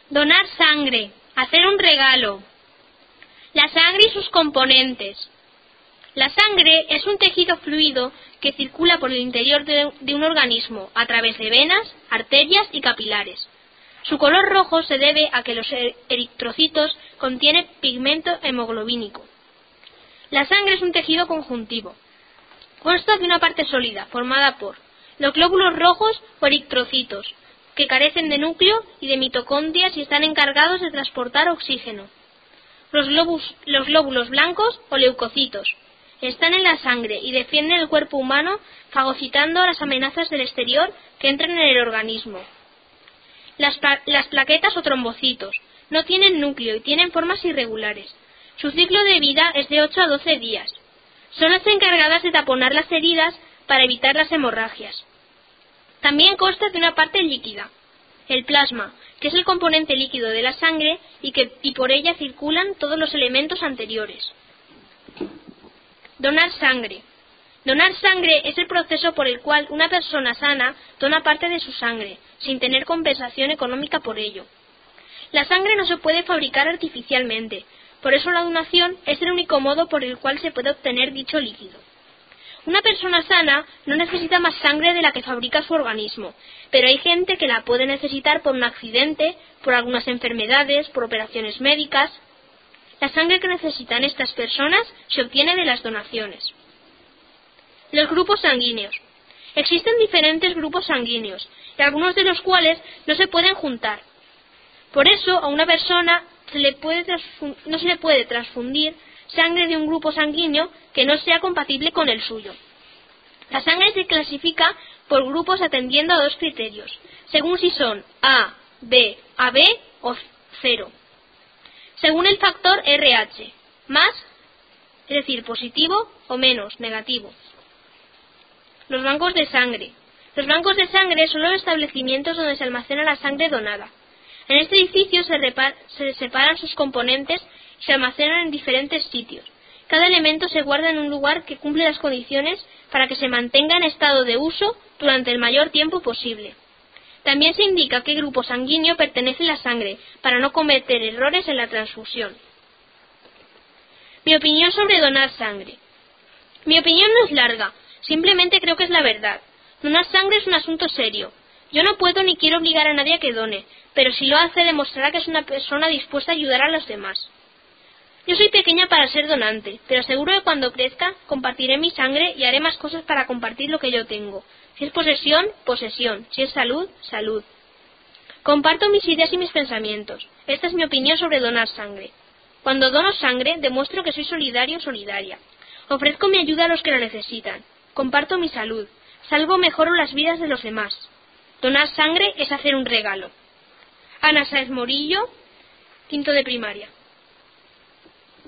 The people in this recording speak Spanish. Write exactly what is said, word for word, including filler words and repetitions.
Donar sangre, hacer un regalo. La sangre y sus componentes. La sangre es un tejido fluido que circula por el interior de, de un organismo a través de venas, arterias y capilares. Su color rojo se debe a que los eritrocitos contienen pigmento hemoglobínico. La sangre es un tejido conjuntivo. Consta de una parte sólida, formada por los glóbulos rojos o eritrocitos, que carecen de núcleo y de mitocondrias y están encargados de transportar oxígeno. Los, globus, los glóbulos blancos o leucocitos están en la sangre y defienden el cuerpo humano fagocitando las amenazas del exterior que entran en el organismo. Las, pla las plaquetas o trombocitos no tienen núcleo y tienen formas irregulares. Su ciclo de vida es de ocho a doce días. Son las encargadas de taponar las heridas para evitar las hemorragias. También consta de una parte líquida, el plasma, que es el componente líquido de la sangre y, que, y por ella circulan todos los elementos anteriores. Donar sangre. Donar sangre es el proceso por el cual una persona sana dona parte de su sangre, sin tener compensación económica por ello. La sangre no se puede fabricar artificialmente, por eso la donación es el único modo por el cual se puede obtener dicho líquido. Una persona sana no necesita más sangre de la que fabrica su organismo, pero hay gente que la puede necesitar por un accidente, por algunas enfermedades, por operaciones médicas. La sangre que necesitan estas personas se obtiene de las donaciones. Los grupos sanguíneos. Existen diferentes grupos sanguíneos, y algunos de los cuales no se pueden juntar. Por eso, a una persona se le puede no se le puede transfundir sangre de un grupo sanguíneo que no sea compatible con el suyo. La sangre se clasifica por grupos atendiendo a dos criterios, según si son A, B, A B o cero. Según el factor R H, más, es decir, positivo o menos, negativo. Los bancos de sangre. Los bancos de sangre son los establecimientos donde se almacena la sangre donada. En este edificio se, se separan sus componentes y se almacenan en diferentes sitios. Cada elemento se guarda en un lugar que cumple las condiciones para que se mantenga en estado de uso durante el mayor tiempo posible. También se indica a qué grupo sanguíneo pertenece la sangre, para no cometer errores en la transfusión. Mi opinión sobre donar sangre. Mi opinión no es larga, simplemente creo que es la verdad. Donar sangre es un asunto serio. Yo no puedo ni quiero obligar a nadie a que done, pero si lo hace demostrará que es una persona dispuesta a ayudar a los demás. Yo soy pequeña para ser donante, pero seguro que cuando crezca compartiré mi sangre y haré más cosas para compartir lo que yo tengo. Si es posesión, posesión. Si es salud, salud. Comparto mis ideas y mis pensamientos. Esta es mi opinión sobre donar sangre. Cuando dono sangre, demuestro que soy solidario o solidaria. Ofrezco mi ayuda a los que la necesitan. Comparto mi salud. Salvo o mejoro las vidas de los demás. Donar sangre es hacer un regalo. Ana Sáez Morillo, quinto de primaria.